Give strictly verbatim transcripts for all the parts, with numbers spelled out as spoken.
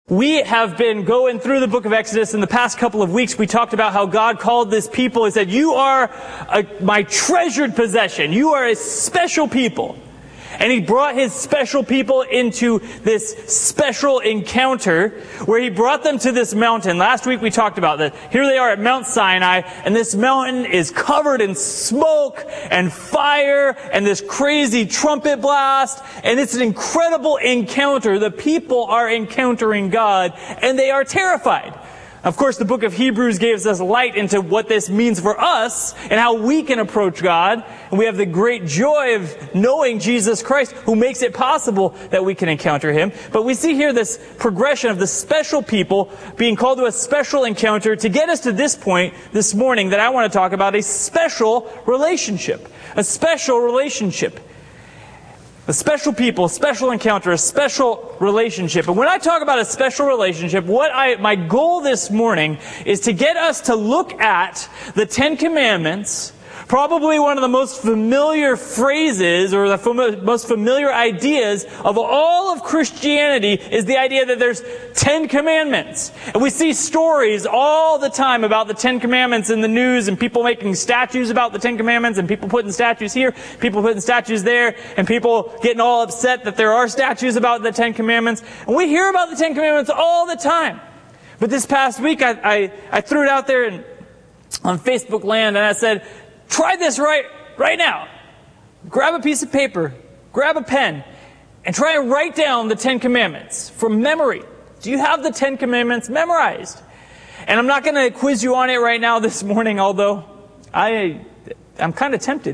We have been going through the book of Exodus. In the past couple of weeks, we talked about how God called this people. He said, you are a, my treasured possession. You are a special people. And He brought His special people into this special encounter where He brought them to this mountain. Last week we talked about that. Here they are at Mount Sinai, and this mountain is covered in smoke and fire and this crazy trumpet blast. And it's an incredible encounter. The people are encountering God, and they are terrified. Of course, the book of Hebrews gives us light into what this means for us and how we can approach God. And we have the great joy of knowing Jesus Christ, who makes it possible that we can encounter Him. But we see here this progression of the special people being called to a special encounter to get us to this point this morning that I want to talk about, a special relationship. A special relationship. A special people, special encounter, a special relationship. And when I talk about a special relationship, what I, my goal this morning is to get us to look at the Ten Commandments, probably one of the most familiar phrases or the fam- most familiar ideas of all of Christianity is the idea that there's Ten Commandments. And we see stories all the time about the Ten Commandments in the news, and people making statues about the Ten Commandments, and people putting statues here, people putting statues there, and people getting all upset that there are statues about the Ten Commandments. And we hear about the Ten Commandments all the time. But this past week, I, I, I threw it out there in, on Facebook land, and I said, try this right, right now. Grab a piece of paper, grab a pen, and try and write down the Ten Commandments from memory. Do you have the Ten Commandments memorized? And I'm not going to quiz you on it right now this morning, although I, I'm kind of tempted.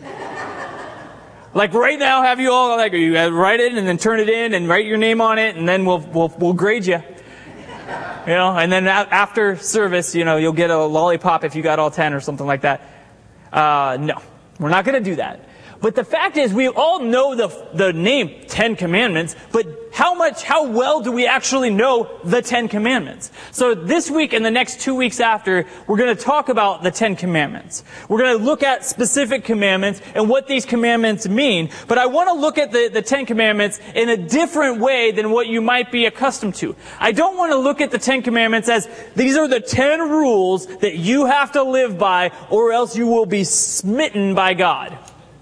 Like right now, have you all, like, you write it and then turn it in and write your name on it, and then we'll, we'll, we'll grade you. You know, and then after service, you know, you'll get a lollipop if you got all ten or something like that. Uh, no, we're not going to do that. But the fact is, we all know the the name Ten Commandments, but how much, how well do we actually know the Ten Commandments? So this week and the next two weeks after, we're going to talk about the Ten Commandments. We're going to look at specific commandments and what these commandments mean. But I want to look at the, the Ten Commandments in a different way than what you might be accustomed to. I don't want to look at the Ten Commandments as these are the ten rules that you have to live by, or else you will be smitten by God.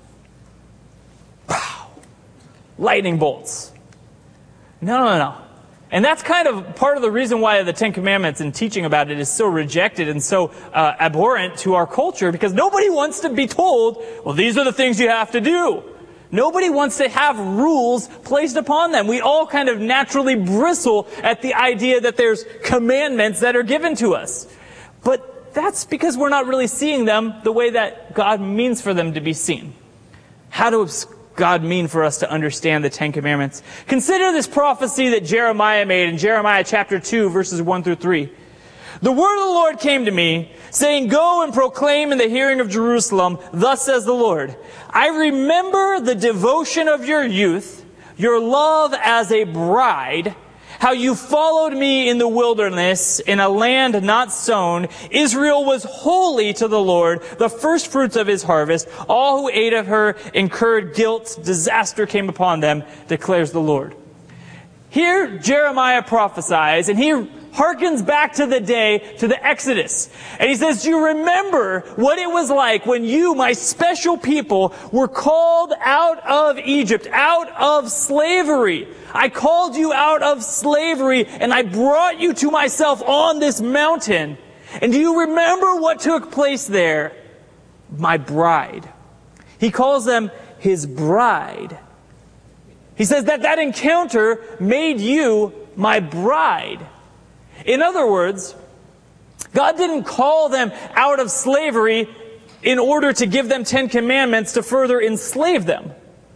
Wow. Lightning bolts. No, no, no. And that's kind of part of the reason why the Ten Commandments and teaching about it is so rejected and so uh, abhorrent to our culture, because nobody wants to be told, well, these are the things you have to do. Nobody wants to have rules placed upon them. We all kind of naturally bristle at the idea that there's commandments that are given to us. But that's because we're not really seeing them the way that God means for them to be seen. How does God mean for us to understand the Ten Commandments? Consider this prophecy that Jeremiah made in Jeremiah chapter two, verses one through three. The word of the Lord came to me, saying, go and proclaim in the hearing of Jerusalem, thus says the Lord, I remember the devotion of your youth, your love as a bride, how you followed me in the wilderness, in a land not sown. Israel was holy to the Lord, the first fruits of His harvest. All who ate of her incurred guilt. Disaster came upon them, declares the Lord. Here Jeremiah prophesies, and he harkens back to the day, to the Exodus. And he says, do you remember what it was like when you, my special people, were called out of Egypt, out of slavery? I called you out of slavery, and I brought you to myself on this mountain. And do you remember what took place there? My bride. He calls them His bride. He says that that encounter made you my bride. In other words, God didn't call them out of slavery in order to give them Ten Commandments to further enslave them.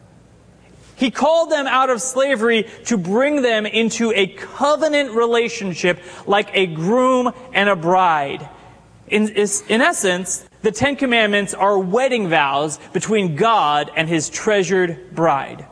He called them out of slavery to bring them into a covenant relationship like a groom and a bride. In, in essence, the Ten Commandments are wedding vows between God and His treasured bride.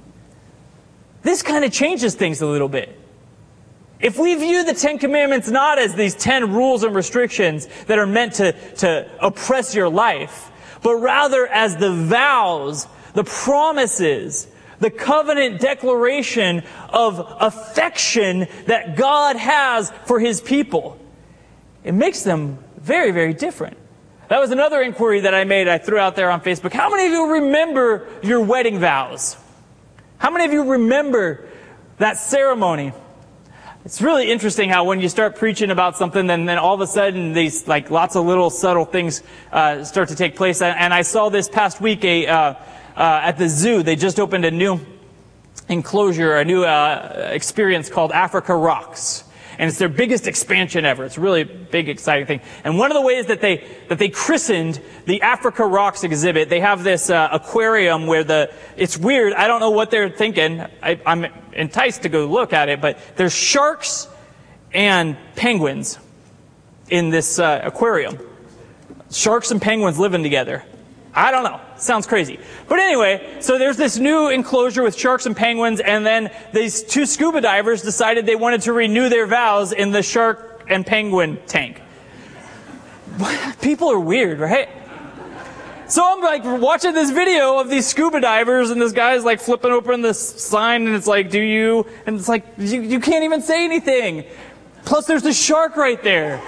This kind of changes things a little bit. If we view the Ten Commandments not as these ten rules and restrictions that are meant to, to oppress your life, but rather as the vows, the promises, the covenant declaration of affection that God has for his people. It makes them very, very different. That was another inquiry that I made, I threw out there on Facebook. How many of you remember your wedding vows? How many of you remember that ceremony? It's really interesting how when you start preaching about something, then, then all of a sudden these like lots of little subtle things uh, start to take place. And I saw this past week a uh, uh, at the zoo. They just opened a new enclosure, a new uh, experience called Africa Rocks. And it's their biggest expansion ever. It's a really big, exciting thing. And one of the ways that they that they christened the Africa Rocks exhibit, they have this uh, aquarium where the it's weird. I don't know what they're thinking. I, I'm enticed to go look at it, but there's sharks and penguins in this uh, aquarium. Sharks and penguins living together. I don't know. Sounds crazy. But anyway, so there's this new enclosure with sharks and penguins, and then these two scuba divers decided they wanted to renew their vows in the shark and penguin tank. People are weird, right? So I'm like watching this video of these scuba divers, and this guy's like flipping open this sign, and it's like, do you? And it's like, you, you can't even say anything. Plus there's the shark right there.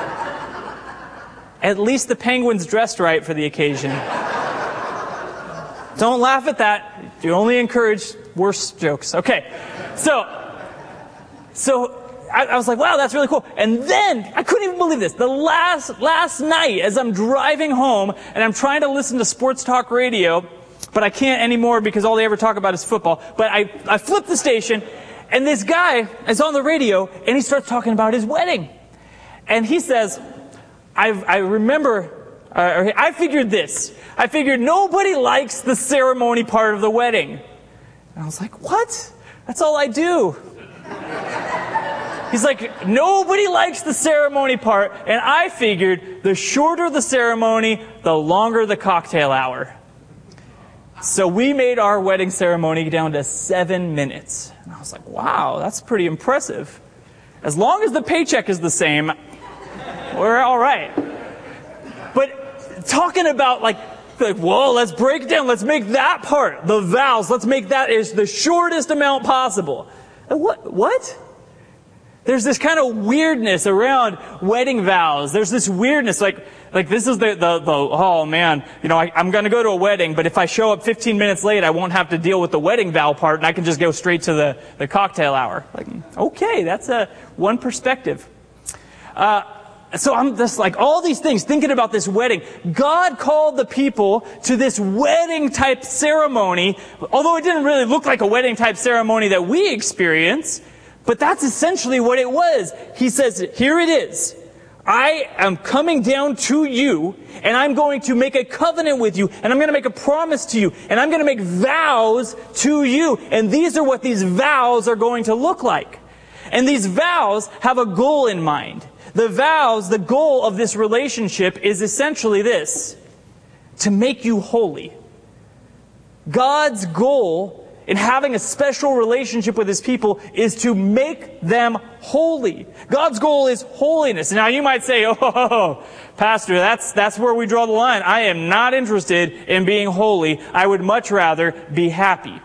At least the penguin's dressed right for the occasion. Don't laugh at that. You only encourage worse jokes. Okay. So, so I, I was like, wow, that's really cool. And then, I couldn't even believe this. The last, last night, as I'm driving home, and I'm trying to listen to sports talk radio, but I can't anymore because all they ever talk about is football. But I, I flipped the station, and this guy is on the radio, and he starts talking about his wedding. And he says, I, I remember, uh, I figured this. I figured nobody likes the ceremony part of the wedding. And I was like, what? That's all I do. He's like, nobody likes the ceremony part. And I figured the shorter the ceremony, the longer the cocktail hour. So we made our wedding ceremony down to seven minutes. And I was like, wow, that's pretty impressive. As long as the paycheck is the same, we're all right. But talking about like, like, whoa, let's break it down. Let's make that part, the vows, let's make that is the shortest amount possible. What? What? There's this kind of weirdness around wedding vows. There's this weirdness, like, like this is the, the, the oh man, you know, I, I'm going to go to a wedding, but if I show up fifteen minutes late, I won't have to deal with the wedding vow part, and I can just go straight to the, the cocktail hour. Like, okay, that's a one perspective. Uh, So I'm just like, all these things, thinking about this wedding. God called the people to this wedding type ceremony, although it didn't really look like a wedding type ceremony that we experience, but that's essentially what it was. He says, here it is. I am coming down to you, and I'm going to make a covenant with you, and I'm going to make a promise to you, and I'm going to make vows to you. And these are what these vows are going to look like. And these vows have a goal in mind. The vows, the goal of this relationship is essentially this: to make you holy. God's goal in having a special relationship with His people is to make them holy. God's goal is holiness. Now you might say, oh, Pastor, that's, that's where we draw the line. I am not interested in being holy. I would much rather be happy.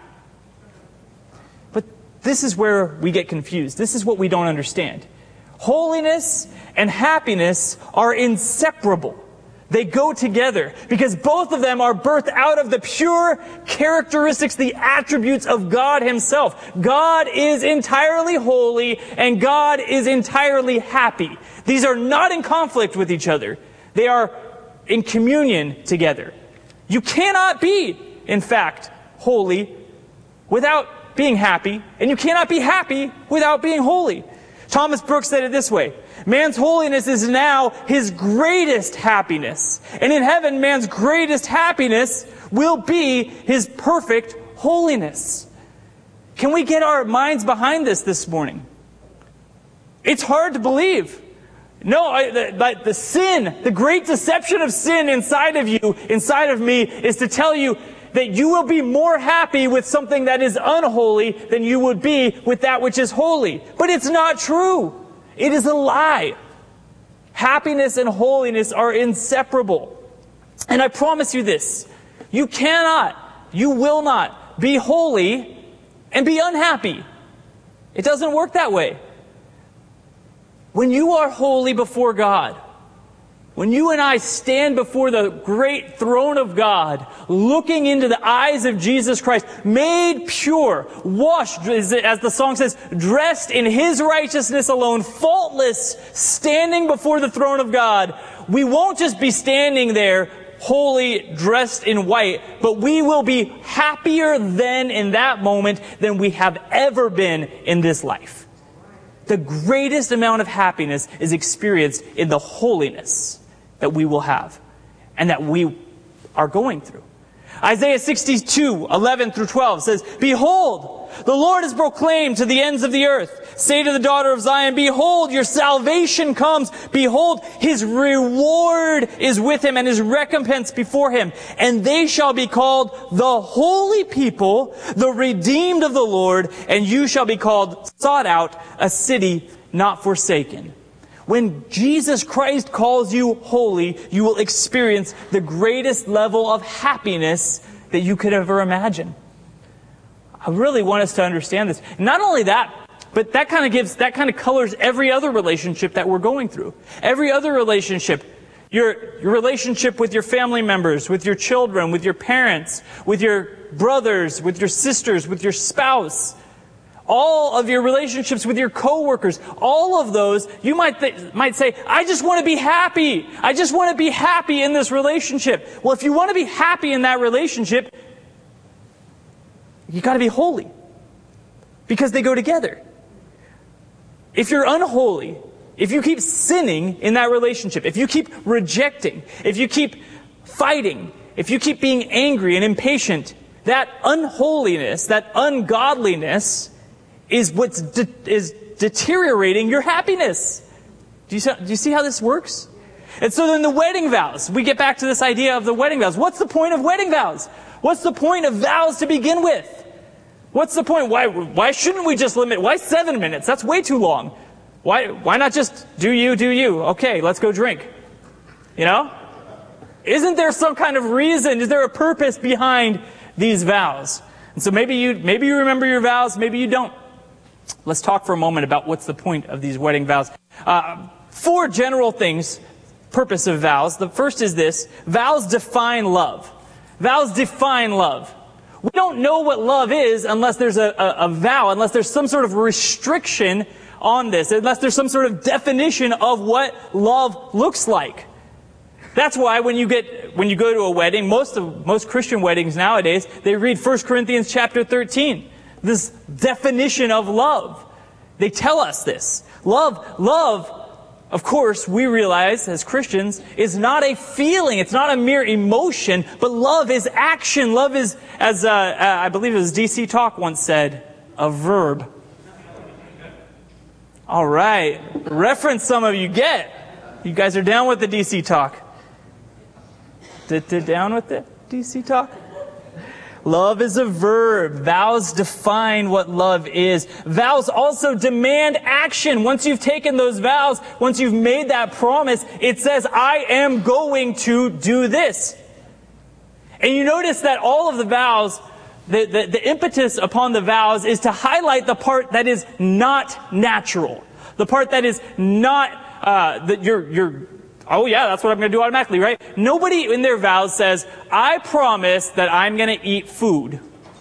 But this is where we get confused. This is what we don't understand. Holiness and happiness are inseparable. They go together because both of them are birthed out of the pure characteristics, the attributes of God Himself. God is entirely holy and God is entirely happy. These are not in conflict with each other. They are in communion together. You cannot be, in fact, holy without being happy, and you cannot be happy without being holy. Thomas Brooks said it this way: man's holiness is now his greatest happiness. And in heaven, man's greatest happiness will be his perfect holiness. Can we get our minds behind this this morning? It's hard to believe. No, I, the, the sin, the great deception of sin inside of you, inside of me, is to tell you that you will be more happy with something that is unholy than you would be with that which is holy. But it's not true. It is a lie. Happiness and holiness are inseparable. And I promise you this: you cannot, you will not be holy, and be unhappy. It doesn't work that way. When you are holy before God, when you and I stand before the great throne of God, looking into the eyes of Jesus Christ, made pure, washed, as the song says, dressed in His righteousness alone, faultless, standing before the throne of God, we won't just be standing there holy, dressed in white, but we will be happier then in that moment than we have ever been in this life. The greatest amount of happiness is experienced in the holiness that we will have and that we are going through. Isaiah sixty-two, eleven through twelve says, "Behold, the Lord is proclaimed to the ends of the earth. Say to the daughter of Zion, behold, your salvation comes. Behold, His reward is with Him and His recompense before Him. And they shall be called the holy people, the redeemed of the Lord, and you shall be called sought out, a city not forsaken." When Jesus Christ calls you holy, you will experience the greatest level of happiness that you could ever imagine. I really want us to understand this. Not only that, but that kind of gives, that kind of colors every other relationship that we're going through. Every other relationship. Your, your relationship with your family members, with your children, with your parents, with your brothers, with your sisters, with your spouse. All of your relationships with your coworkers, all of those, you might th- might say, I just want to be happy. I just want to be happy in this relationship. Well, if you want to be happy in that relationship, you got to be holy. Because they go together. If you're unholy, if you keep sinning in that relationship, if you keep rejecting, if you keep fighting, if you keep being angry and impatient, that unholiness, that ungodliness is what's de- is deteriorating your happiness. Do you, see, do you see how this works? And so then the wedding vows, we get back to this idea of the wedding vows. What's the point of wedding vows? What's the point of vows to begin with? What's the point? Why, why shouldn't we just limit? Why seven minutes? That's way too long. Why, why not just do you, do you? Okay, let's go drink. You know? Isn't there some kind of reason? Is there a purpose behind these vows? And so maybe you, maybe you remember your vows, maybe you don't. Let's talk for a moment about what's the point of these wedding vows. Uh, four general things, purpose of vows. The first is this: vows define love. Vows define love. We don't know what love is unless there's a, a, a vow, unless there's some sort of restriction on this, unless there's some sort of definition of what love looks like. That's why when you get when you go to a wedding, most of most Christian weddings nowadays, they read First Corinthians chapter thirteen. This definition of love. They tell us this. Love, love, of course, we realize as Christians, is not a feeling. It's not a mere emotion, but love is action. Love is, as uh, uh, I believe it was D C Talk once said, a verb. All right. Reference some of you get. You guys are down with the D C Talk. Down with the D C Talk? Love is a verb. Vows define what love is. Vows also demand action. Once you've taken those vows, once you've made that promise, it says, I am going to do this. And you notice that all of the vows, the, the, the impetus upon the vows is to highlight the part that is not natural. The part that is not, uh, that you're, you're, oh yeah, that's what I'm going to do automatically, right? Nobody in their vows says, I promise that I'm going to eat food.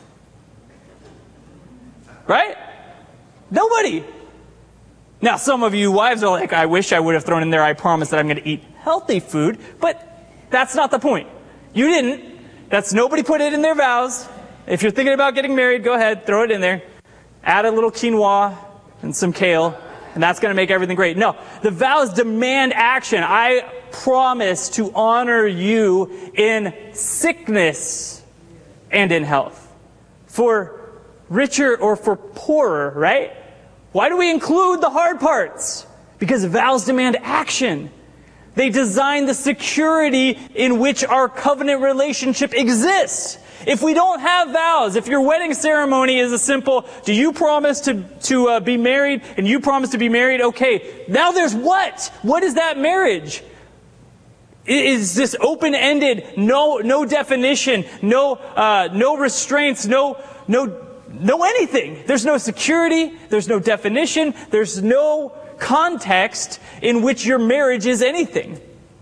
Right? Nobody. Now, some of you wives are like, I wish I would have thrown in there, I promise that I'm going to eat healthy food, but that's not the point. You didn't. That's nobody put it in their vows. If you're thinking about getting married, go ahead, throw it in there. Add a little quinoa and some kale. And that's going to make everything great. No, the vows demand action. I promise to honor you in sickness and in health. For richer or for poorer, right? Why do we include the hard parts? Because vows demand action. They design the security in which our covenant relationship exists. If we don't have vows, if your wedding ceremony is a simple, do you promise to, to uh, be married and you promise to be married? Okay, now there's what? What is that marriage? It is this open-ended, no, no definition, no, uh, no restraints, no, no, no anything. There's no security. There's no definition. There's no context in which your marriage is anything.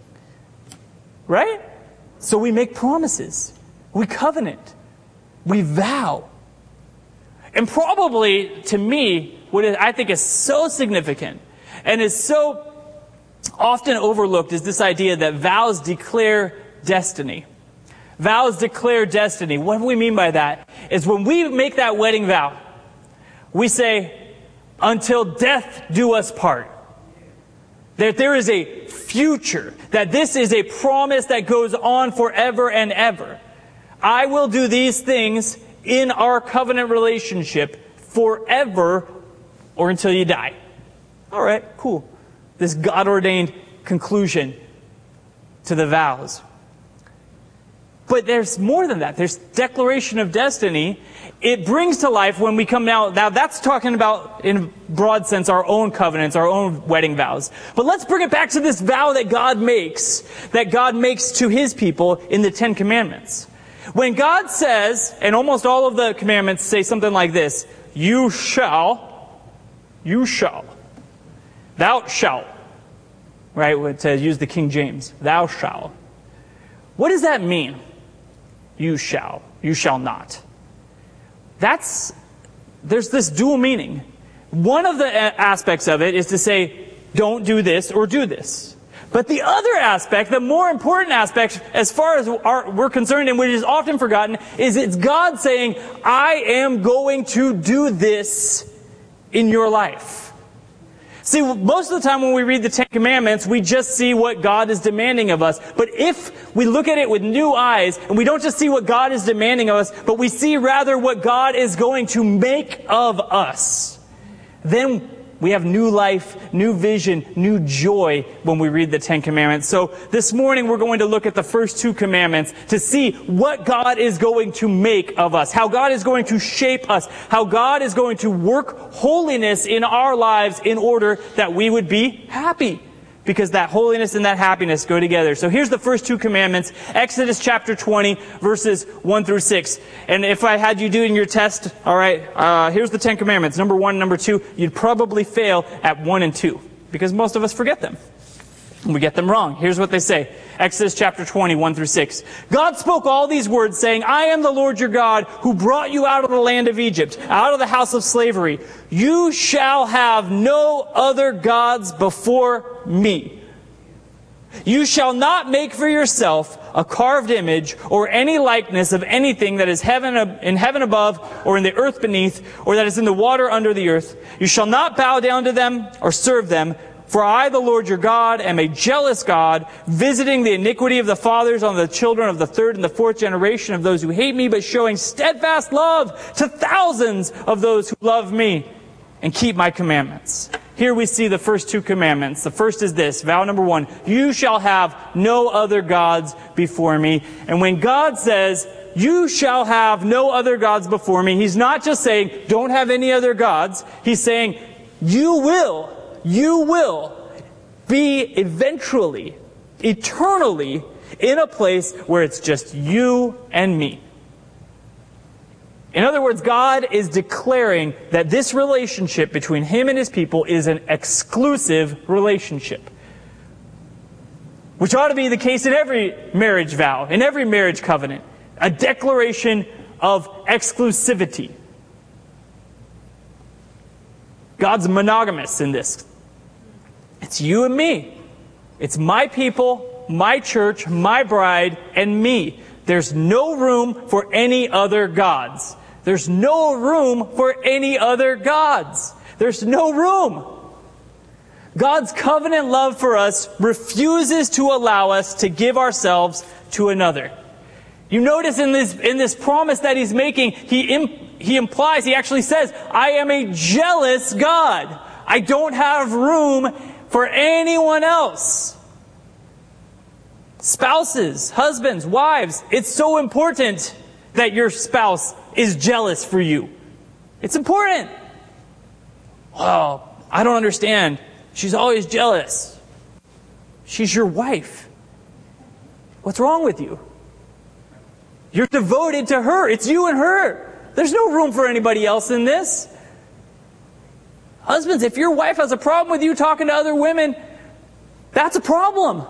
Right? So we make promises. We covenant. We vow. And probably, to me, what I think is so significant and is so often overlooked is this idea that vows declare destiny. Vows declare destiny. What do we mean by that? Is when we make that wedding vow, we say, until death do us part. That there is a future. That this is a promise that goes on forever and ever. I will do these things in our covenant relationship forever or until you die. All right, cool. This God-ordained conclusion to the vows. But there's more than that. There's declaration of destiny. It brings to life when we come now. Now that's talking about, in broad sense, our own covenants, our own wedding vows. But let's bring it back to this vow that God makes, that God makes to His people in the Ten Commandments. When God says, and almost all of the commandments say something like this, you shall, you shall, thou shalt, right, to use the King James, thou shalt. What does that mean? You shall, you shall not. That's, there's this dual meaning. One of the aspects of it is to say, don't do this or do this. But the other aspect, the more important aspect, as far as our, we're concerned, and which is often forgotten, is it's God saying, I am going to do this in your life. See, most of the time when we read the Ten Commandments, we just see what God is demanding of us. But if we look at it with new eyes, and we don't just see what God is demanding of us, but we see rather what God is going to make of us, then we have new life, new vision, new joy when we read the Ten Commandments. So this morning we're going to look at the first two commandments to see what God is going to make of us, how God is going to shape us, how God is going to work holiness in our lives in order that we would be happy. Because that holiness and that happiness go together. So here's the first two commandments. Exodus chapter twenty, verses one through six. And if I had you do in your test, all right, uh, here's the Ten Commandments. Number one, number two, you'd probably fail at one and two. Because most of us forget them. We get them wrong. Here's what they say. Exodus chapter twenty, one through six. God spoke all these words, saying, I am the Lord your God, who brought you out of the land of Egypt, out of the house of slavery. You shall have no other gods before me. You shall not make for yourself a carved image or any likeness of anything that is heaven in heaven above or in the earth beneath or that is in the water under the earth. You shall not bow down to them or serve them. For I, the Lord your God, am a jealous God, visiting the iniquity of the fathers on the children of the third and the fourth generation of those who hate me, but showing steadfast love to thousands of those who love me and keep my commandments. Here we see the first two commandments. The first is this, vow number one, you shall have no other gods before me. And when God says, you shall have no other gods before me, He's not just saying, don't have any other gods. He's saying, you will You will be eventually, eternally, in a place where it's just you and me. In other words, God is declaring that this relationship between Him and His people is an exclusive relationship. Which ought to be the case in every marriage vow, in every marriage covenant. A declaration of exclusivity. God's monogamous in this. It's you and me. It's my people, my church, my bride, and me. There's no room for any other gods. There's no room for any other gods. There's no room. God's covenant love for us refuses to allow us to give ourselves to another. You notice in this, in this promise that He's making, He, imp, he implies, He actually says, I am a jealous God. I don't have room for anyone else. Spouses, husbands, wives, it's so important that your spouse is jealous for you. It's important. Oh, I don't understand. She's always jealous. She's your wife. What's wrong with you? You're devoted to her. It's you and her. There's no room for anybody else in this. Husbands, if your wife has a problem with you talking to other women, that's a problem.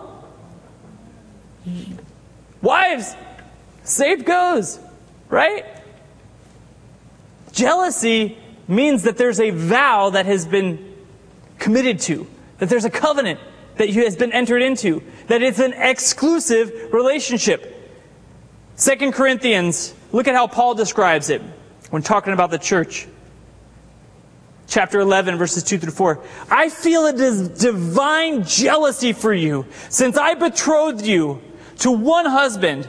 Wives, safe goes, right? Jealousy means that there's a vow that has been committed to, that there's a covenant that has been entered into, that it's an exclusive relationship. Second Corinthians, look at how Paul describes it when talking about the church. Chapter eleven, verses two through four. I feel a divine jealousy for you, since I betrothed you to one husband,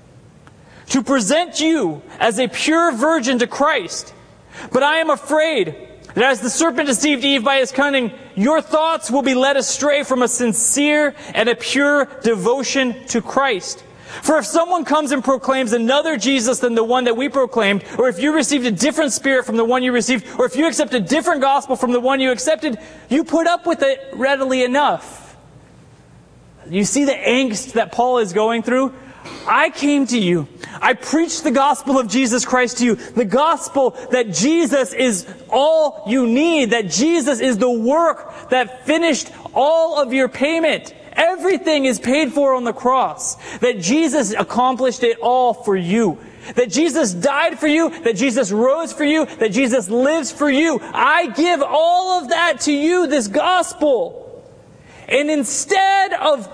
to present you as a pure virgin to Christ. But I am afraid that as the serpent deceived Eve by his cunning, your thoughts will be led astray from a sincere and a pure devotion to Christ. For if someone comes and proclaims another Jesus than the one that we proclaimed, or if you received a different spirit from the one you received, or if you accept a different gospel from the one you accepted, you put up with it readily enough. You see the angst that Paul is going through? I came to you. I preached the gospel of Jesus Christ to you. The gospel that Jesus is all you need. That Jesus is the work that finished all of your payment. Everything is paid for on the cross. That Jesus accomplished it all for you. That Jesus died for you. That Jesus rose for you. That Jesus lives for you. I give all of that to you, this gospel. And instead of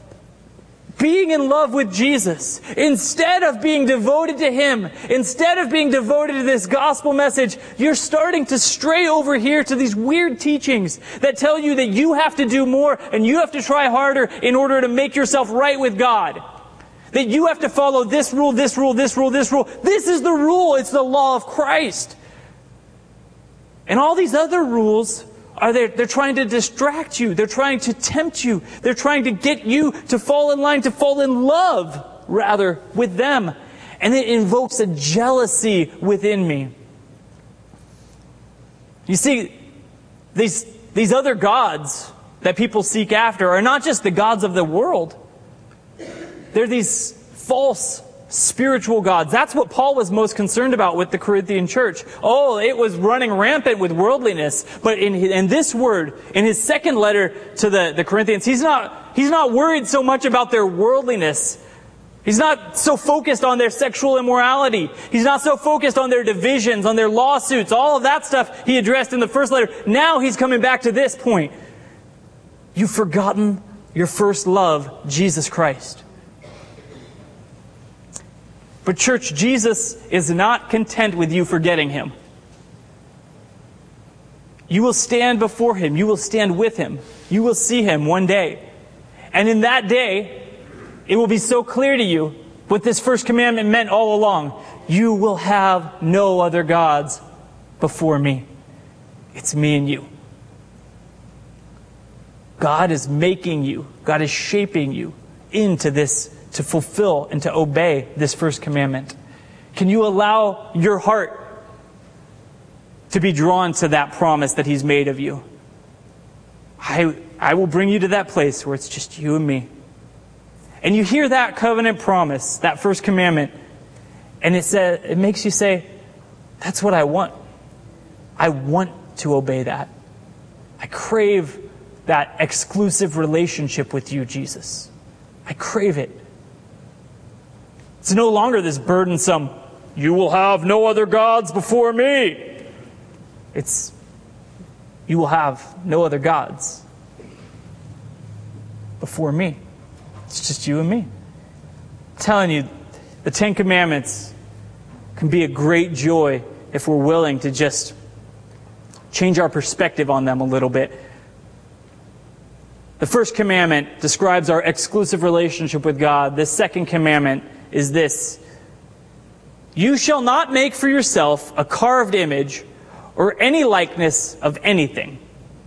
being in love with Jesus, instead of being devoted to Him, instead of being devoted to this gospel message, you're starting to stray over here to these weird teachings that tell you that you have to do more and you have to try harder in order to make yourself right with God. That you have to follow this rule, this rule, this rule, this rule. This is the rule. It's the law of Christ. And all these other rules are there, they're trying to distract you. They're trying to tempt you. They're trying to get you to fall in line, to fall in love, rather, with them. And it invokes a jealousy within me. You see, these, these other gods that people seek after are not just the gods of the world. They're these false spiritual gods. That's what Paul was most concerned about with the Corinthian church. Oh, it was running rampant with worldliness. But in, in this word, in his second letter to the, the Corinthians, he's not, he's not worried so much about their worldliness. He's not so focused on their sexual immorality. He's not so focused on their divisions, on their lawsuits, all of that stuff he addressed in the first letter. Now he's coming back to this point. You've forgotten your first love, Jesus Christ. But church, Jesus is not content with you forgetting Him. You will stand before Him. You will stand with Him. You will see Him one day. And in that day, it will be so clear to you what this first commandment meant all along. You will have no other gods before me. It's me and you. God is making you. God is shaping you into this, to fulfill and to obey this first commandment. Can you allow your heart to be drawn to that promise that He's made of you? I, I will bring you to that place where it's just you and me. And you hear that covenant promise, that first commandment, and it says, it makes you say, that's what I want. I want to obey that. I crave that exclusive relationship with you, Jesus. I crave it. It's no longer this burdensome, you will have no other gods before me. It's, you will have no other gods before me. It's just you and me. I'm telling you, the Ten Commandments can be a great joy if we're willing to just change our perspective on them a little bit. The first commandment describes our exclusive relationship with God. The second commandment is this: you shall not make for yourself a carved image or any likeness of anything.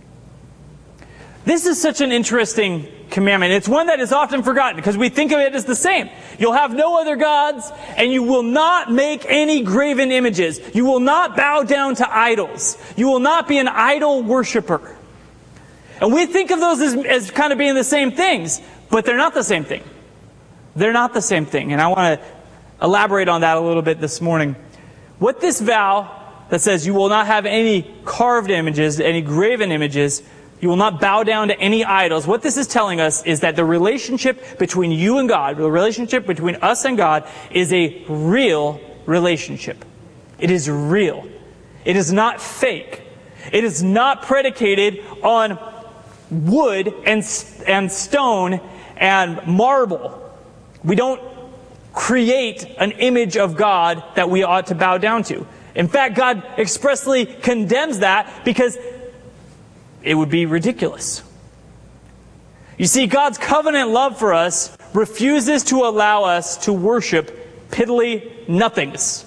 This is such an interesting commandment. It's one that is often forgotten because we think of it as the same. You'll have no other gods, and you will not make any graven images. You will not bow down to idols. You will not be an idol worshiper. And we think of those as, as kind of being the same things, but they're not the same thing. They're not the same thing. And I want to elaborate on that a little bit this morning. What this vow that says you will not have any carved images, any graven images, you will not bow down to any idols. What this is telling us is that the relationship between you and God, the relationship between us and God, is a real relationship. It is real. It is not fake. It is not predicated on wood and, and stone and marble. We don't create an image of God that we ought to bow down to. In fact, God expressly condemns that because it would be ridiculous. You see, God's covenant love for us refuses to allow us to worship piddly nothings.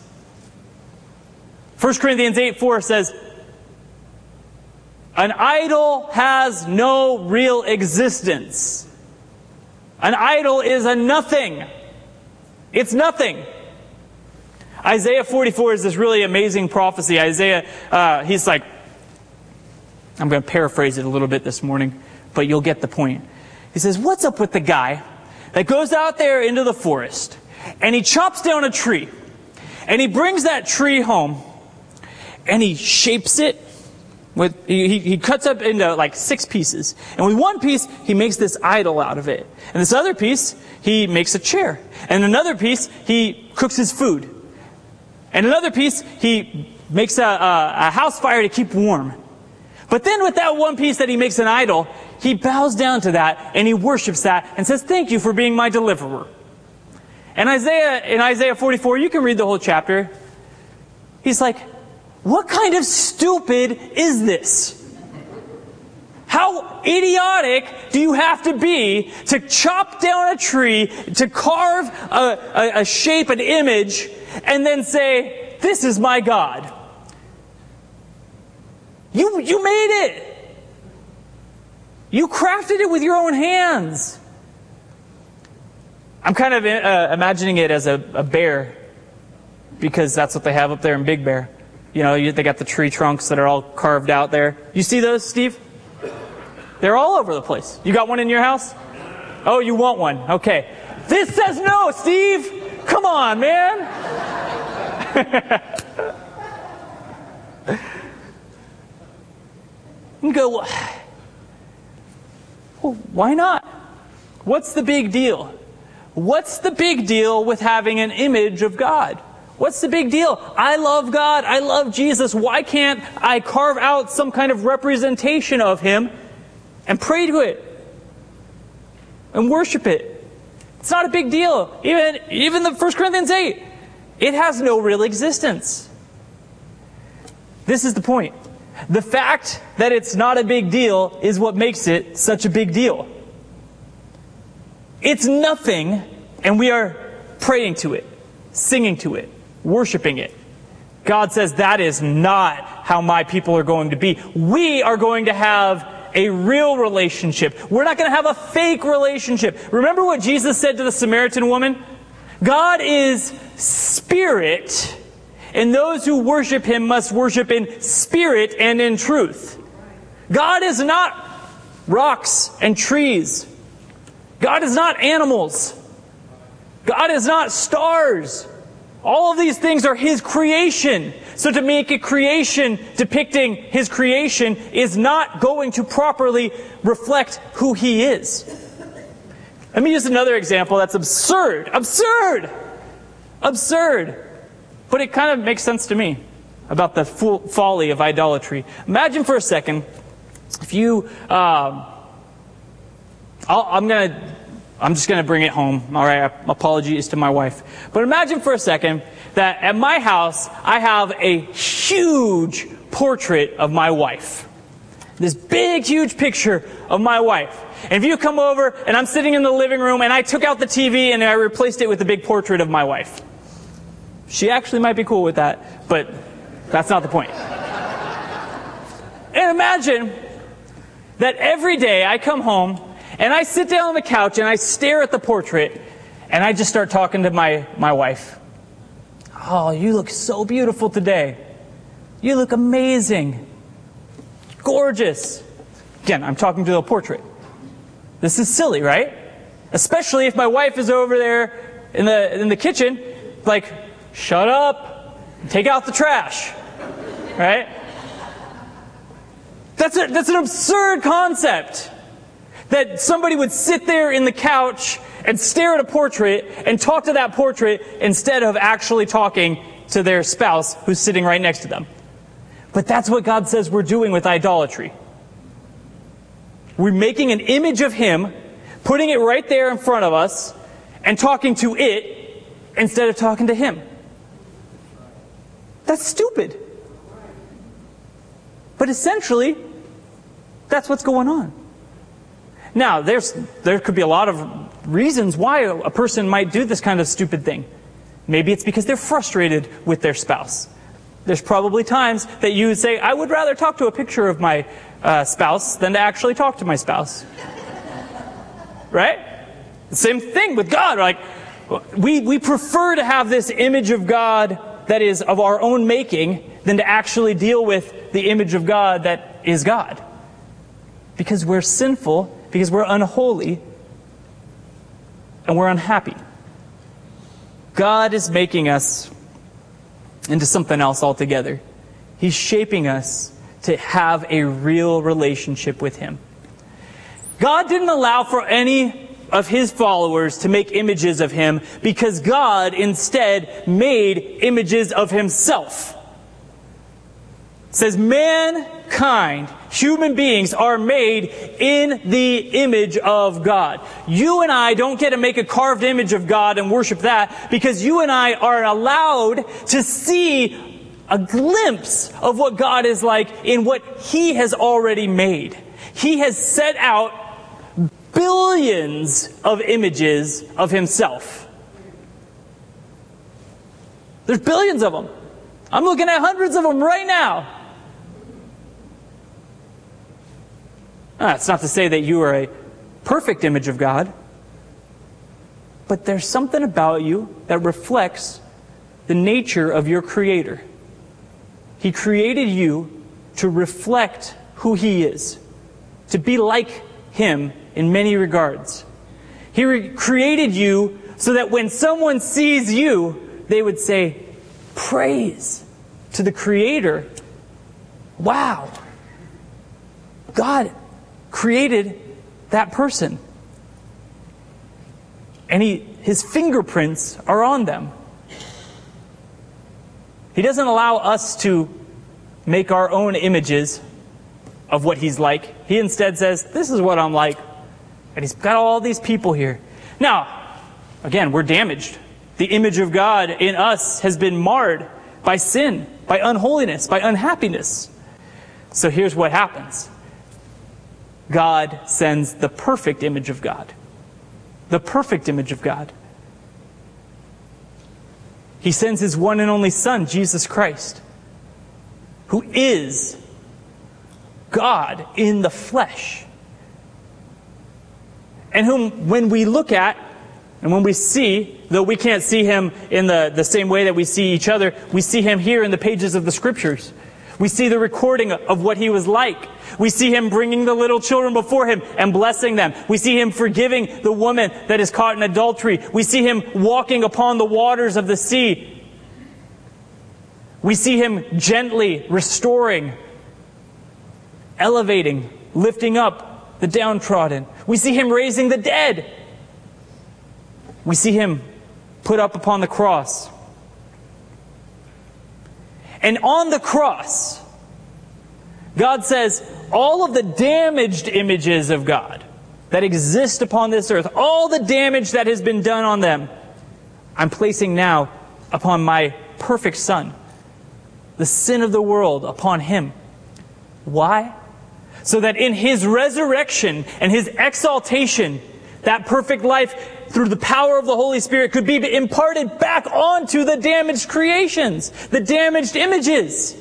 First Corinthians eight four says, an idol has no real existence. An idol is a nothing. It's nothing. Isaiah forty-four is this really amazing prophecy. Isaiah, uh, he's like, I'm going to paraphrase it a little bit this morning, but you'll get the point. He says, what's up with the guy that goes out there into the forest, and he chops down a tree, and he brings that tree home, and he shapes it, with he, he cuts up into like six pieces. And with one piece, he makes this idol out of it. And this other piece, he makes a chair. And another piece, he cooks his food. And another piece, he makes a, a, a house fire to keep warm. But then with that one piece that he makes an idol, he bows down to that and he worships that and says, thank you for being my deliverer. And Isaiah, in Isaiah forty-four, you can read the whole chapter. He's like, what kind of stupid is this? How idiotic do you have to be to chop down a tree, to carve a, a, a shape, an image, and then say, this is my God? You, you made it. You crafted it with your own hands. I'm kind of uh, imagining it as a, a bear, because that's what they have up there in Big Bear. You know, you, they got the tree trunks that are all carved out there. You see those, Steve? They're all over the place. You got one in your house? Oh, you want one. Okay. This says no, Steve. Come on, man. You go, well, why not? What's the big deal? What's the big deal with having an image of God? What's the big deal? I love God. I love Jesus. Why can't I carve out some kind of representation of Him and pray to it and worship it? It's not a big deal. Even, even the First Corinthians eight, it has no real existence. This is the point. The fact that it's not a big deal is what makes it such a big deal. It's nothing, and we are praying to it, singing to it, worshiping it. God says that is not how my people are going to be. We are going to have a real relationship. We're not going to have a fake relationship. Remember what Jesus said to the Samaritan woman? God is spirit, and those who worship Him must worship in spirit and in truth. God is not rocks and trees. God is not animals. God is not stars. All of these things are His creation. So to make a creation depicting His creation is not going to properly reflect who He is. Let me use another example that's absurd. Absurd! Absurd! But it kind of makes sense to me about the fool, folly of idolatry. Imagine for a second if you... Um, I'll, I'm going to... I'm just going to bring it home. All right, apologies to my wife. But imagine for a second that at my house, I have a huge portrait of my wife. This big, huge picture of my wife. And if you come over and I'm sitting in the living room and I took out the T V and I replaced it with a big portrait of my wife. She actually might be cool with that, but that's not the point. And imagine that every day I come home and I sit down on the couch and I stare at the portrait and I just start talking to my, my wife. Oh, you look so beautiful today. You look amazing. Gorgeous. Again, I'm talking to the portrait. This is silly, right? Especially if my wife is over there in the in the kitchen, like, shut up, take out the trash, right? That's a, that's an absurd concept. That somebody would sit there in the couch and stare at a portrait and talk to that portrait instead of actually talking to their spouse who's sitting right next to them. But that's what God says we're doing with idolatry. We're making an image of Him, putting it right there in front of us, and talking to it instead of talking to Him. That's stupid. But essentially, that's what's going on. Now, there's there could be a lot of reasons why a person might do this kind of stupid thing. Maybe it's because they're frustrated with their spouse. There's probably times that you say, I would rather talk to a picture of my uh, spouse than to actually talk to my spouse. Right? The same thing with God. Like, we, we prefer to have this image of God that is of our own making than to actually deal with the image of God that is God. Because we're sinful, because we're unholy, and we're unhappy. God is making us into something else altogether. He's shaping us to have a real relationship with Him. God didn't allow for any of His followers to make images of Him because God instead made images of Himself. It says mankind, human beings, are made in the image of God. You and I don't get to make a carved image of God and worship that because you and I are allowed to see a glimpse of what God is like in what He has already made. He has set out billions of images of Himself. There's billions of them. I'm looking at hundreds of them right now. That's not to say that you are a perfect image of God, but there's something about you that reflects the nature of your Creator. He created you to reflect who He is, to be like Him in many regards. He re- created you so that when someone sees you, they would say, praise to the Creator. Wow. God created that person. And he, His fingerprints are on them. He doesn't allow us to make our own images of what He's like. He instead says, this is what I'm like. And He's got all these people here. Now, again, we're damaged. The image of God in us has been marred by sin, by unholiness, by unhappiness. So here's what happens. God sends the perfect image of God. The perfect image of God. He sends His one and only Son, Jesus Christ, who is God in the flesh. And whom, when we look at, and when we see, though we can't see Him in the, the same way that we see each other, we see Him here in the pages of the Scriptures. We see the recording of what He was like. We see Him bringing the little children before Him and blessing them. We see Him forgiving the woman that is caught in adultery. We see Him walking upon the waters of the sea. We see Him gently restoring, elevating, lifting up the downtrodden. We see Him raising the dead. We see Him put up upon the cross. And on the cross, God says, all of the damaged images of God that exist upon this earth, all the damage that has been done on them, I'm placing now upon my perfect Son. The sin of the world upon Him. Why? So that in His resurrection and His exaltation, that perfect life through the power of the Holy Spirit could be imparted back onto the damaged creations, the damaged images.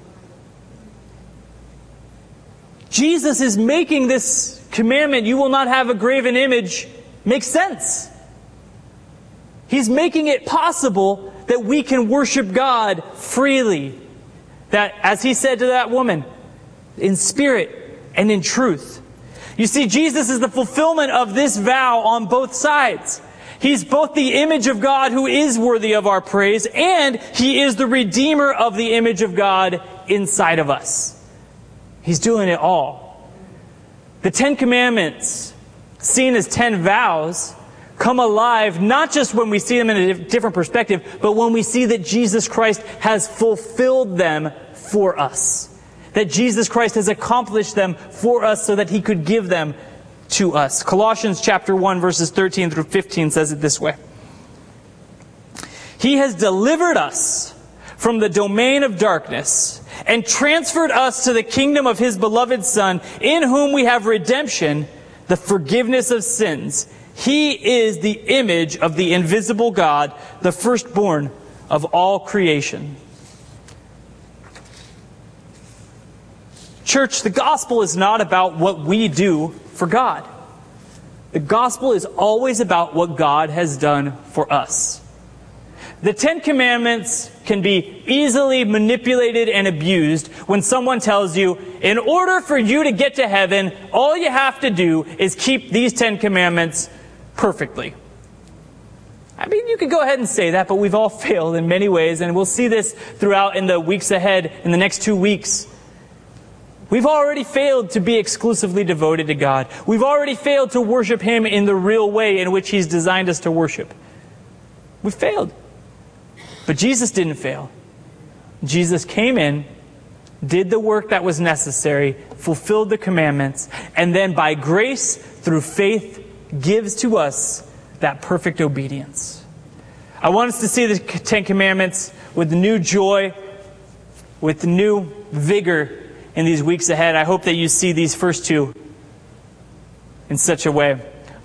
Jesus is making this commandment, you will not have a graven image, make sense. He's making it possible that we can worship God freely. That, as He said to that woman, in spirit and in truth. You see, Jesus is the fulfillment of this vow on both sides. He's both the image of God who is worthy of our praise, and He is the Redeemer of the image of God inside of us. He's doing it all. The Ten Commandments, seen as ten vows, come alive not just when we see them in a different perspective, but when we see that Jesus Christ has fulfilled them for us. That Jesus Christ has accomplished them for us so that He could give them to us. Colossians chapter one, verses thirteen through fifteen says it this way. He has delivered us from the domain of darkness and transferred us to the kingdom of His beloved Son, in whom we have redemption, the forgiveness of sins. He is the image of the invisible God, the firstborn of all creation. Church, the gospel is not about what we do for God. The gospel is always about what God has done for us. The Ten Commandments can be easily manipulated and abused when someone tells you, in order for you to get to heaven, all you have to do is keep these Ten Commandments perfectly. I mean, you could go ahead and say that, but we've all failed in many ways, and we'll see this throughout in the weeks ahead, in the next two weeks. We've already failed to be exclusively devoted to God. We've already failed to worship Him in the real way in which He's designed us to worship. We've failed. But Jesus didn't fail. Jesus came in, did the work that was necessary, fulfilled the commandments, and then by grace, through faith, gives to us that perfect obedience. I want us to see the Ten Commandments with new joy, with new vigor in these weeks ahead. I hope that you see these first two in such a way.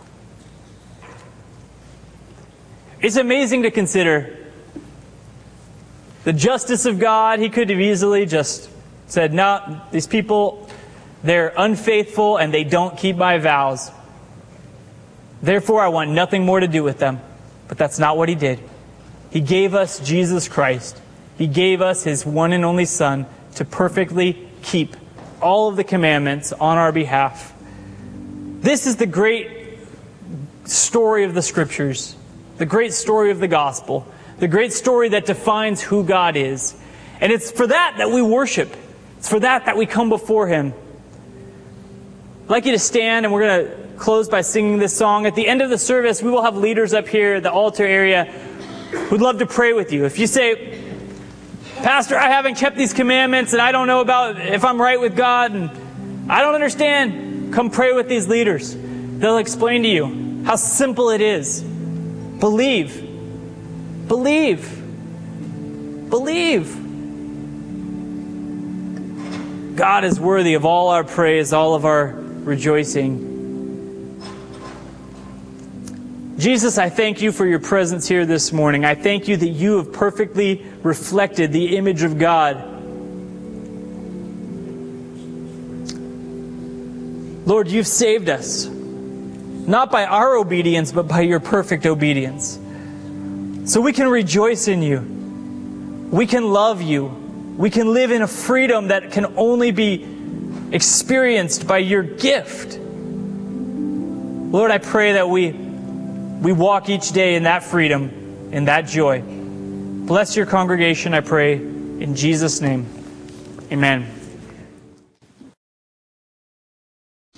It's amazing to consider the justice of God. He could have easily just said, no, these people, they're unfaithful and they don't keep my vows. Therefore, I want nothing more to do with them. But that's not what He did. He gave us Jesus Christ. He gave us His one and only Son to perfectly keep all of the commandments on our behalf. This is the great story of the Scriptures, the great story of the gospel, the great story that defines who God is. And it's for that that we worship. It's for that that we come before Him. I'd like you to stand, and we're going to close by singing this song. At the end of the service, we will have leaders up here at the altar area who'd love to pray with you. If you say, Pastor, I haven't kept these commandments and I don't know about if I'm right with God and I don't understand, come pray with these leaders. They'll explain to you how simple it is. Believe. Believe. Believe. God is worthy of all our praise, all of our rejoicing. Jesus, I thank You for Your presence here this morning. I thank You that You have perfectly reflected the image of God. Lord, You've saved us, not by our obedience, but by Your perfect obedience. So we can rejoice in You. We can love You. We can live in a freedom that can only be experienced by Your gift. Lord, I pray that we We walk each day in that freedom, in that joy. Bless Your congregation, I pray, in Jesus' name. Amen.